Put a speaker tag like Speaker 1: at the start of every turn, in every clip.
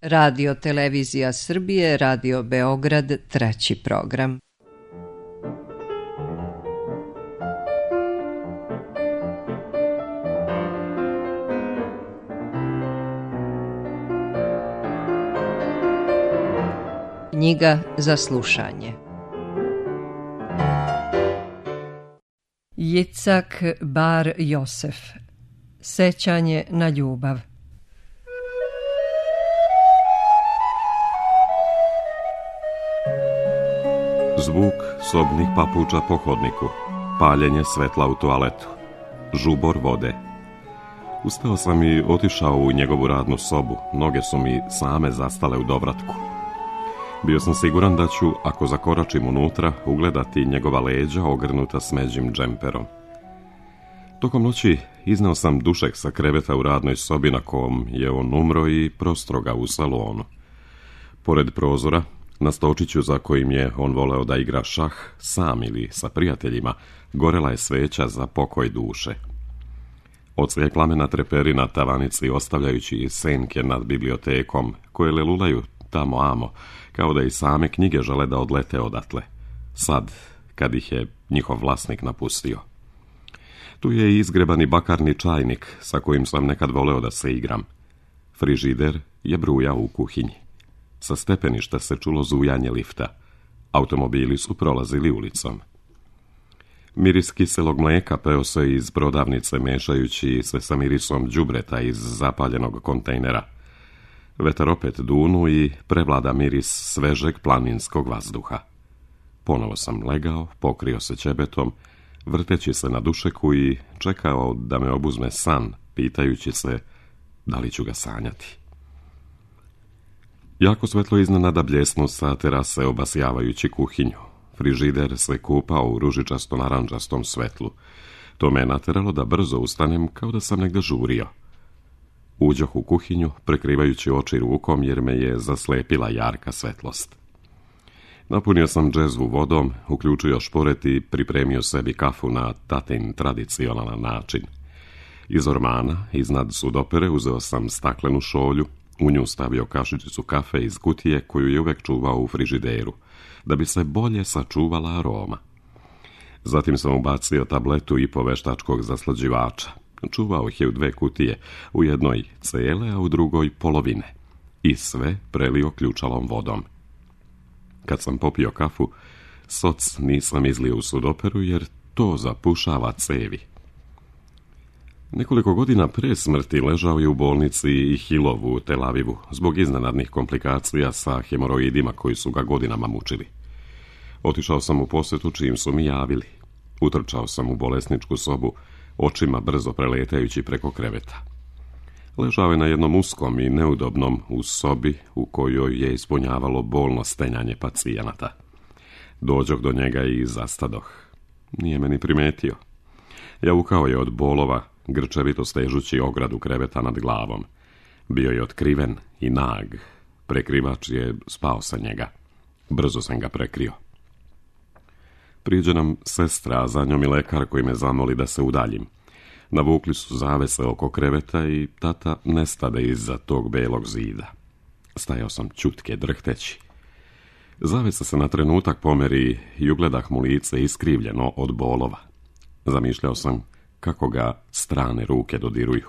Speaker 1: Radio Televizija Srbije, Radio Beograd, 3. program. Knjiga za slušanje. Jicak Bar Josef. Sećanje na ljubav.
Speaker 2: Zvuk sobnih papuča po hodniku, paljenje svetla u toaletu, žubor vode. Ustao sam i otišao u njegovu radnu sobu, noge su mi same zastale u dovratku. Bio sam siguran da ću, ako zakoračim unutra, ugledati njegova leđa ogrnuta smeđim džemperom. Tokom noći izneo sam dušek sa kreveta u radnoj sobi na kom je on umro i prostro ga u salonu. Pored prozora, na stočiću za kojim je on voleo da igra šah, sam ili sa prijateljima, gorela je sveća za pokoj duše. Odsjekla me na treperi na tavanici, ostavljajući senke nad bibliotekom, koje lelulaju tamo amo, kao da i same knjige žele da odlete odatle, sad kad ih je njihov vlasnik napustio. Tu je i izgrebani bakarni čajnik sa kojim sam nekad voleo da se igram. Frižider je brujao u kuhinji. Sa stepeništa se čulo zujanje lifta. Automobili su prolazili ulicom. Miris kiselog mlijeka peo se iz prodavnice, mešajući se sa mirisom đubreta iz zapaljenog kontejnera. Vetar opet dunu i prevlada miris svežeg planinskog vazduha. Ponovo sam legao, pokrio se ćebetom, vrteći se na dušeku i čekao da me obuzme san, pitajući se da li ću ga sanjati. Jako svetlo iznenada bljesnu sa terase, obasjavajući kuhinju. Frižider se kupao u ružičasto-naranđastom svetlu. To me je nateralo da brzo ustanem, kao da sam negde žurio. Uđoh u kuhinju, prekrivajući oči rukom, jer me je zaslepila jarka svetlost. Napunio sam džezvu vodom, uključio šporet i pripremio sebi kafu na tatin tradicionalan način. Iz ormana, iznad sudopere, uzeo sam staklenu šolju, u nju stavio kašičicu kafe iz kutije koju je uvek čuvao u frižideru, da bi se bolje sačuvala aroma. Zatim sam ubacio tabletu i po veštačkog zaslađivača. Čuvao ih je u 2 kutije, u jednoj cele, a u drugoj polovine. I sve prelio ključalom vodom. Kad sam popio kafu, soc nisam izlio u sudoperu, jer to zapušava cevi. Nekoliko godina pre smrti ležao je u bolnici i Hilovu u Tel Avivu zbog iznenadnih komplikacija sa hemoroidima koji su ga godinama mučili. Otišao sam u posjetu čim su mi javili. Utrčao sam u bolesničku sobu, očima brzo preletajući preko kreveta. Ležao je na jednom uskom i neudobnom u sobi u kojoj je ispunjavalo bolno stenjanje pacijenata. Dođoh do njega i zastadoh. Nije me ni primetio. Javukao je od bolova, grčevito stežući ogradu kreveta nad glavom. Bio je otkriven i nag. Prekrivač je spao sa njega. Brzo sam ga prekrio. Priđe nam sestra, a za njom i lekar koji me zamoli da se udaljim. Navukli su zavese oko kreveta i tata nestade iza tog belog zida. Stajao sam ćutke, drhteći. Zavesa se na trenutak pomeri i ugledah mu lice iskrivljeno od bolova. Zamišljao sam kako ga strane ruke dodiruju.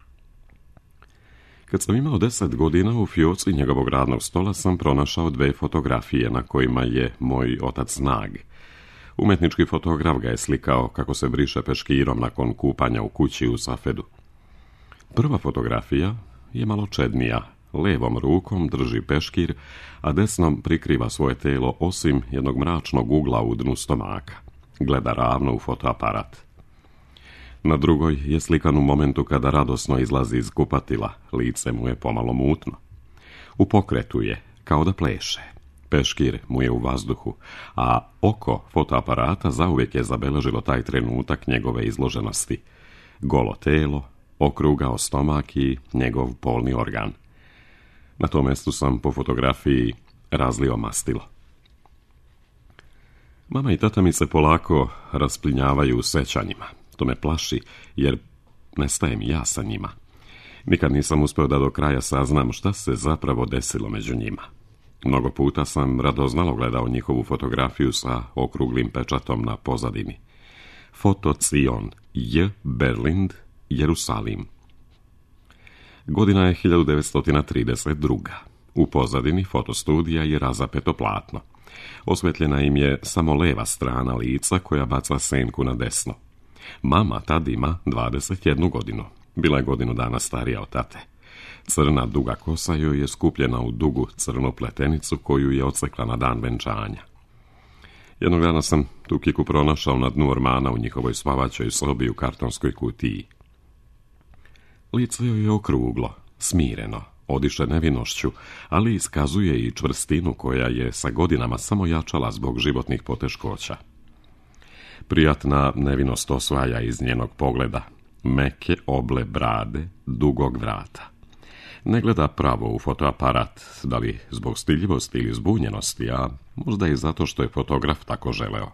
Speaker 2: Kad sam imao 10 godina, u fioci njegovog radnog stola sam pronašao 2 fotografije na kojima je moj otac nag. Umetnički fotograf ga je slikao kako se briše peškirom nakon kupanja u kući u Safedu. Prva fotografija je malo čednija. Levom rukom drži peškir, a desnom prikriva svoje telo osim jednog mračnog ugla u dnu stomaka. Gleda ravno u fotoaparat. Na drugoj je slikan u momentu kada radosno izlazi iz kupatila, lice mu je pomalo mutno. U pokretu je, kao da pleše. Peškir mu je u vazduhu, a oko fotoaparata zauvijek je zabeležilo taj trenutak njegove izloženosti. Golo telo, okrugao stomak i njegov polni organ. Na tom mjestu sam po fotografiji razlio mastilo. Mama i tata mi se polako rasplinjavaju u sećanjima. To me plaši, jer nestajem ja sa njima. Nikad nisam uspio da do kraja saznam šta se zapravo desilo među njima. Mnogo puta sam radoznalo gledao njihovu fotografiju sa okruglim pečatom na pozadini. Foto Cion, J. Berlind, Jerusalim. Godina je 1932. U pozadini fotostudija je razapeto platno. Osvetljena im je samo leva strana lica koja baca senku na desno. Mama tad ima 21 godinu. Bila je godinu dana starija od tate. Crna duga kosa joj je skupljena u dugu crnu pletenicu koju je odsekla na dan venčanja. Jednog dana sam tu kiku pronašao na dnu ormana u njihovoj spavaćoj sobi u kartonskoj kutiji. Lice joj je okruglo, smireno, odiše nevinošću, ali iskazuje i čvrstinu koja je sa godinama samo jačala zbog životnih poteškoća. Prijatna nevinost osvaja iz njenog pogleda, meke oble brade, dugog vrata. Ne gleda pravo u fotoaparat, da li zbog stidljivosti ili zbunjenosti, a možda i zato što je fotograf tako želeo.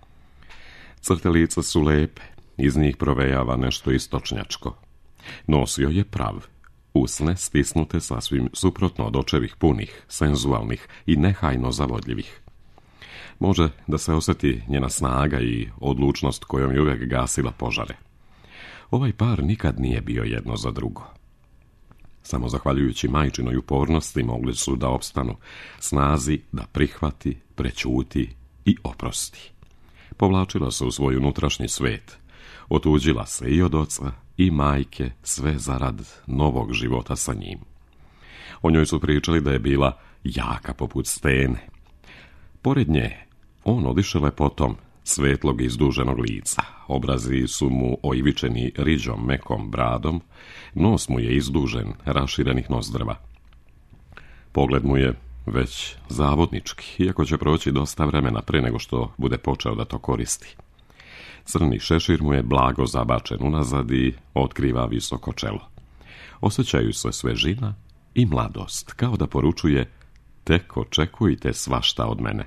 Speaker 2: Crte lica su lepe, iz njih provejava nešto istočnjačko. Nosio je prav, usne stisnute sasvim suprotno od očevih punih, senzualnih i nehajno zavodljivih. Može da se osjeti njena snaga i odlučnost kojom je uvijek gasila požare. Ovaj par nikad nije bio jedno za drugo. Samo zahvaljujući majčinoj upornosti mogli su da opstanu, snazi da prihvati, prećuti i oprosti. Povlačila se u svoj unutrašnji svet, otuđila se i od oca i majke, sve zarad novog života sa njim. O njoj su pričali da je bila jaka poput stene. Pored nje, on odiše lepotom svetlog i izduženog lica. Obrazi su mu oivičeni riđom mekom bradom, nos mu je izdužen, raširenih nozdrva. Pogled mu je već zavodnički, iako će proći dosta vremena pre nego što bude počeo da to koristi. Crni šešir mu je blago zabačen unazad i otkriva visoko čelo. Osjećaju se svežina i mladost, kao da poručuje: tek očekujte svašta od mene.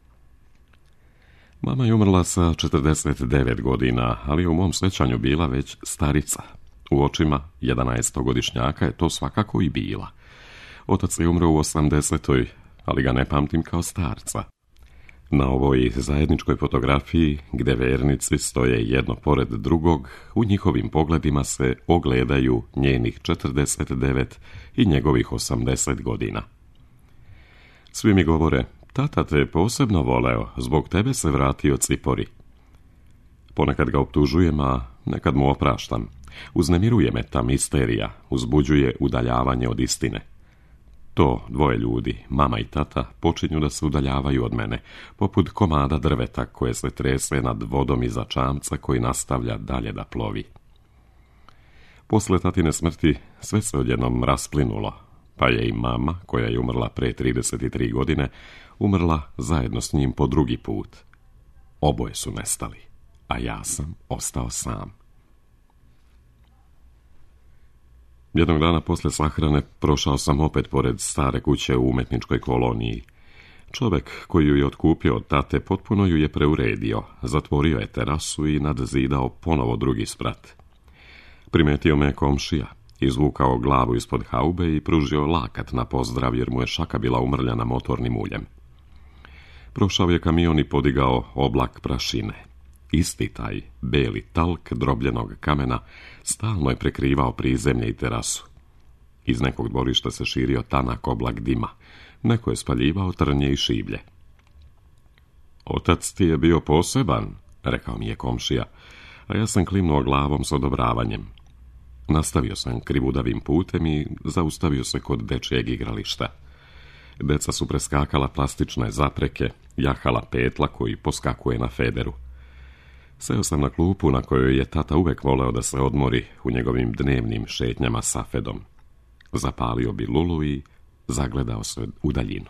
Speaker 2: Mama je umrla sa 49 godina, ali u mom sjećanju bila već starica. U očima 11-godišnjaka je to svakako i bila. Otac je umro u 80. ali ga ne pamtim kao starca. Na ovoj zajedničkoj fotografiji, gde vernici stoje jedno pored drugog, u njihovim pogledima se ogledaju njenih 49 i njegovih 80 godina. Svi mi govore: tata te je posebno voleo, zbog tebe se vratio cipori. Ponekad ga optužujem, a nekad mu opraštam. Uznemiruje me ta misterija, uzbuđuje udaljavanje od istine. To dvoje ljudi, mama i tata, počinju da se udaljavaju od mene, poput komada drveta koje se trese nad vodom iza čamca koji nastavlja dalje da plovi. Posle tatine smrti sve se odjednom rasplinulo, pa je i mama, koja je umrla pre 33 godine, umrla zajedno s njim po drugi put. Oboje su nestali, a ja sam ostao sam. Jednog dana posle sahrane prošao sam opet pored stare kuće u umetničkoj koloniji. Čovek koji ju je otkupio od tate potpuno ju je preuredio, zatvorio je terasu i nadzidao ponovo drugi sprat. Primetio me komšija, izvukao glavu ispod haube i pružio lakat na pozdrav jer mu je šaka bila umrljana motornim uljem. Prošao je kamion i podigao oblak prašine. Isti taj beli talk drobljenog kamena stalno je prekrivao prizemlje i terasu. Iz nekog dvorišta se širio tanak oblak dima. Neko je spaljivao trnje i šiblje. Otac ti je bio poseban, rekao mi je komšija, a ja sam klimnuo glavom s odobravanjem. Nastavio sam krivudavim putem i zaustavio se kod dečijeg igrališta. Deca su preskakala plastične zapreke, jahala petla koji poskakuje na federu. Seo sam na klupu na kojoj je tata uvek voleo da se odmori u njegovim dnevnim šetnjama sa Fedom. Zapalio bi lulu i zagledao se u daljinu.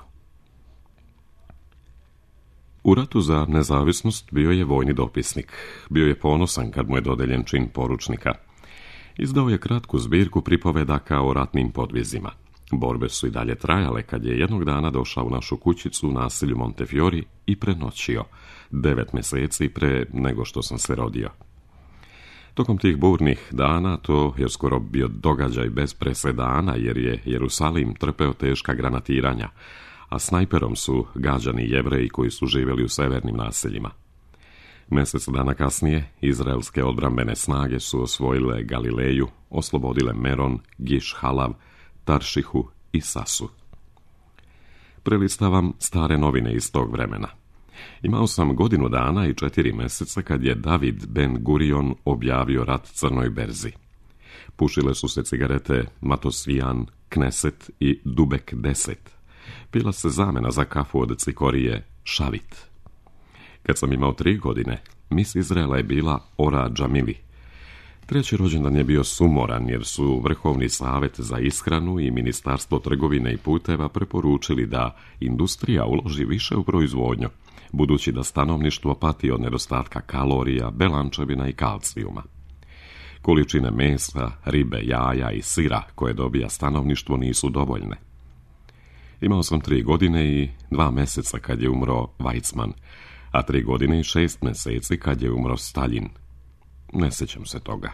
Speaker 2: U ratu za nezavisnost bio je vojni dopisnik. Bio je ponosan kad mu je dodeljen čin poručnika. Izdao je kratku zbirku pripovedaka o ratnim podvizima. Borbe su i dalje trajale kad je jednog dana došao u našu kućicu u naselju Montefiori i prenoćio, 9 meseci pre nego što sam se rodio. Tokom tih burnih dana to je skoro bio događaj bez presedana, jer je Jerusalim trpeo teška granatiranja, a snajperom su gađani Jevreji koji su živjeli u severnim naseljima. Mjesec dana kasnije, izraelske odbrambene snage su osvojile Galileju, oslobodile Meron, Giš Halav, Taršihu i Sasu. Prelistavam stare novine iz tog vremena. Imao sam 1 godinu dana i 4 mjeseca kad je David Ben Gurion objavio rat Crnoj berzi. Pušile su se cigarete Matosvijan, Kneset i Dubek 10. Pila se zamena za kafu od cikorije Šavit. Kad sam imao 3 godine, mis Izraela je bila Ora Džamili. 3. rođendan je bio sumoran jer su Vrhovni savjet za ishranu i Ministarstvo trgovine i puteva preporučili da industrija uloži više u proizvodnju, budući da stanovništvo pati od nedostatka kalorija, belančevina i kalcijuma. Količine mesa, ribe, jaja i sira koje dobija stanovništvo nisu dovoljne. Imao sam 3 godine i 2 mjeseca kad je umro Weizmann, a 3 godine i 6 mjeseci kad je umro Stalin. Ne sjećam se toga.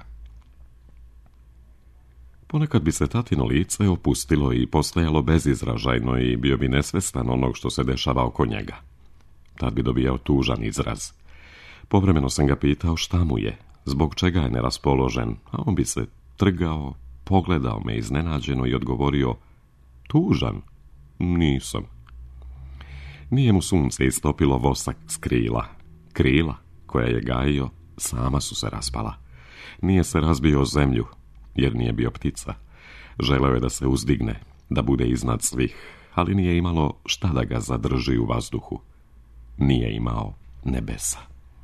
Speaker 2: Ponekad bi se tatino lice opustilo i postajalo bezizražajno i bio bi nesvestan onog što se dešava oko njega. Tad bi dobijao tužan izraz. Povremeno sam ga pitao šta mu je, zbog čega je neraspoložen, a on bi se trgao, pogledao me iznenađeno i odgovorio: tužan? Nisam. Nije mu sunce istopilo vosak s krila. Krila koja je gajio sama su se raspala. Nije se razbio o zemlju, jer nije bio ptica. Želeo je da se uzdigne, da bude iznad svih, ali nije imalo šta da ga zadrži u vazduhu. Nije imao nebesa.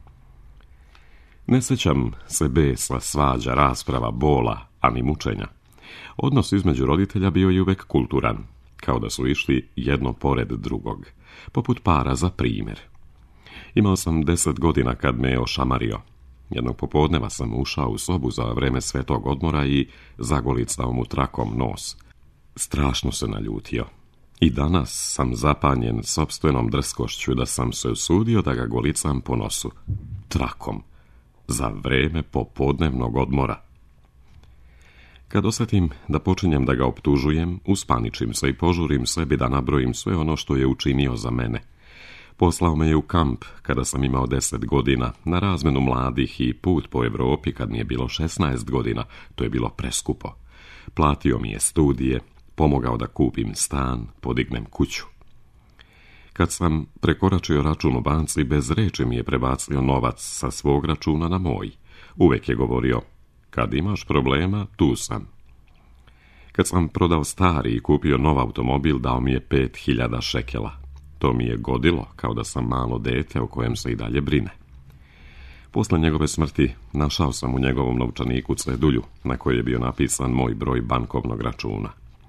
Speaker 2: Ne sjećam se besa, svađa, rasprava, bola, ani mučenja. Odnos između roditelja bio je uvek kulturan, kao da su išli jedno pored drugog, poput para za primjer. Imao sam 10 godina kad me je ošamario. Jednog popodneva sam ušao u sobu za vreme svetog odmora i zagolicao mu trakom nos. Strašno se naljutio. I danas sam zapanjen sopstvenom drskošću da sam se usudio da ga golicam po nosu. Trakom. Za vreme popodnevnog odmora. Kad osjetim da počinjem da ga optužujem, uspaničim se i požurim sebi da nabrojim sve ono što je učinio za mene. Poslao me je u kamp kada sam imao 10 godina, na razmenu mladih i put po Europi kad mi je bilo 16 godina, to je bilo preskupo. Platio mi je studije, pomogao da kupim stan, podignem kuću. Kad sam prekoračio račun u banci, bez reči mi je prebacio novac sa svog računa na moj. Uvek je govorio: kad imaš problema, tu sam. Kad sam prodao stari i kupio nov automobil, dao mi je 5000 šekela. To mi je godilo, kao da sam malo dete o kojem se i dalje brine. Posle njegove smrti našao sam u njegovom novčaniku cedulju na kojoj je bio napisan moj broj bankovnog računa.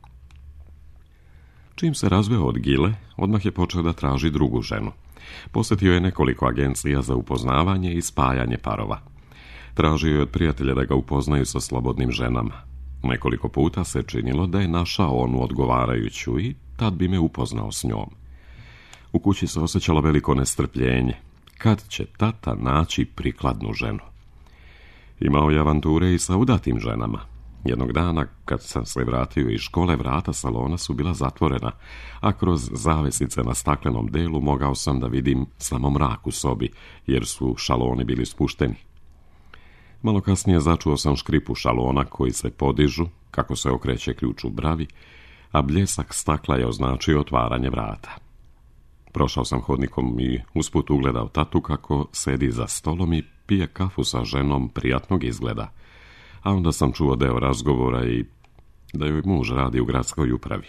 Speaker 2: Čim se razveo od Gile, odmah je počeo da traži drugu ženu. Posjetio je nekoliko agencija za upoznavanje i spajanje parova. Tražio je od prijatelja da ga upoznaju sa slobodnim ženama. Nekoliko puta se činilo da je našao onu odgovarajuću i tad bi me upoznao s njom. U kući se osjećalo veliko nestrpljenje. Kad će tata naći prikladnu ženu? Imao je avanture i sa udatim ženama. Jednog dana, kad sam se vratio iz škole, vrata salona su bila zatvorena, a kroz zavesice na staklenom delu mogao sam da vidim samo mrak u sobi, jer su šaloni bili spušteni. Malo kasnije začuo sam škripu šalona koji se podižu, kako se okreće ključ u bravi, a bljesak stakla je označio otvaranje vrata. Prošao sam hodnikom i usput ugledao tatu kako sedi za stolom i pije kafu sa ženom prijatnog izgleda, a onda sam čuo deo razgovora i da joj muž radi u gradskoj upravi.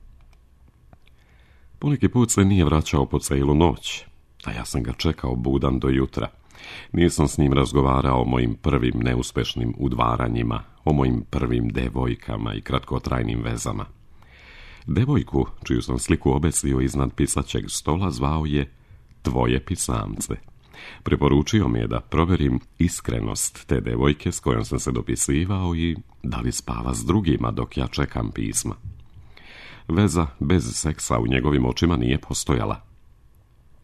Speaker 2: Poneki put se nije vraćao po celu noć, a ja sam ga čekao budan do jutra. Nisam s njim razgovarao o mojim prvim neuspešnim udvaranjima, o mojim prvim devojkama i kratkotrajnim vezama. Devojku, čiju sam sliku obesio iznad pisaćeg stola, zvao je Tvoje pisamce. Preporučio mi je da proverim iskrenost te devojke s kojom sam se dopisivao i da li spava s drugima dok ja čekam pisma. Veza bez seksa u njegovim očima nije postojala.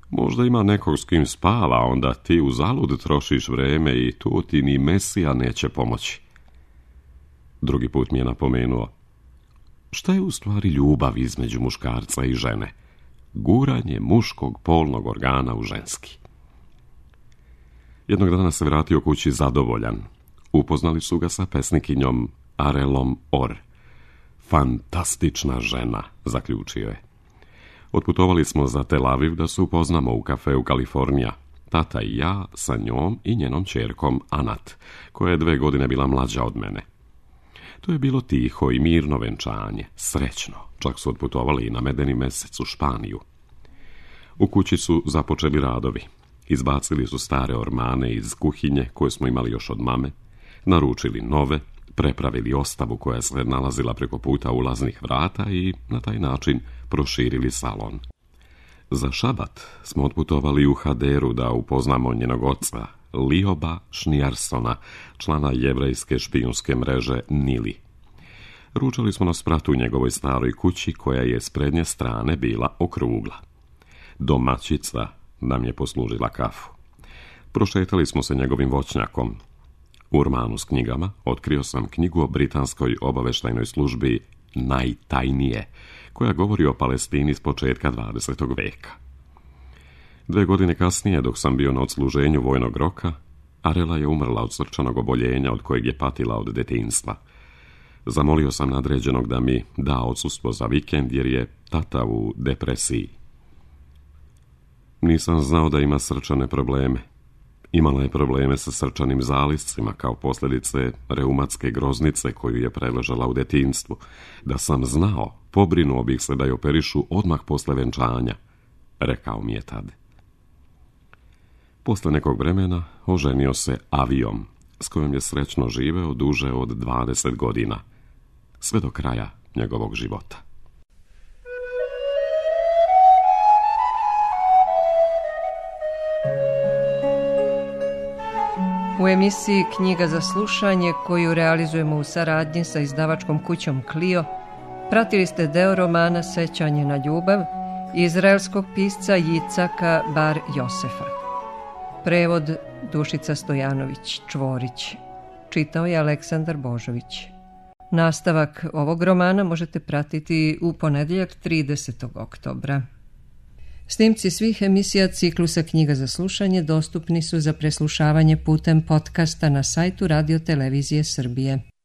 Speaker 2: Možda ima nekog s kim spava, onda ti uzalud trošiš vreme i tu ti ni Mesija neće pomoći. Drugi put mi je napomenuo: šta je u stvari ljubav između muškarca i žene? Guranje muškog polnog organa u ženski. Jednog dana se vratio kući zadovoljan. Upoznali su ga sa pesnikinjom Arelom Orr. Fantastična žena, zaključio je. Otputovali smo za Tel Aviv da se upoznamo u kafeu Kalifornija. Tata i ja sa njom i njenom ćerkom Anat, koja je 2 godine bila mlađa od mene. To je bilo tiho i mirno venčanje, srećno, čak su otputovali i na medeni mesec u Španiju. U kući su započeli radovi. Izbacili su stare ormane iz kuhinje koje smo imali još od mame, naručili nove, prepravili ostavu koja se nalazila preko puta ulaznih vrata i na taj način proširili salon. Za Šabat smo otputovali u Haderu da upoznamo njenog oca, Lioba Šnijarsona, člana jevrejske špijunske mreže Nili. Ručali smo na spratu u njegovoj staroj kući koja je s prednje strane bila okrugla. Domaćica nam je poslužila kafu. Prošetali smo se njegovim voćnjakom. U ormanu s knjigama otkrio sam knjigu o britanskoj obaveštajnoj službi Najtajnije, koja govori o Palestini s početka 20. veka. 2 godine kasnije, dok sam bio na odsluženju vojnog roka, Arela je umrla od srčanog oboljenja od kojeg je patila od detinjstva. Zamolio sam nadređenog da mi da odsustvo za vikend jer je tata u depresiji. Nisam znao da ima srčane probleme. Imala je probleme sa srčanim zaliscima kao posljedice reumatske groznice koju je preležala u detinjstvu. Da sam znao, pobrinuo bih se da je operišu odmah posle venčanja, rekao mi je tad. Posle nekog vremena oženio se Avijom, s kojom je srećno živeo duže od 20 godina, sve do kraja njegovog života.
Speaker 1: U emisiji Knjiga za slušanje, koju realizujemo u saradnji sa izdavačkom kućom Clio, pratili ste deo romana Sećanje na ljubav izraelskog pisca Jicaka Bar Josefa. Prevod Dušica Stojanović Čvorić. Čitao je Aleksandar Božović. Nastavak ovog romana možete pratiti u ponedjeljak 30. oktobra. Snimci svih emisija ciklusa Knjiga za slušanje dostupni su za preslušavanje putem podcasta na sajtu Radio Televizije Srbije.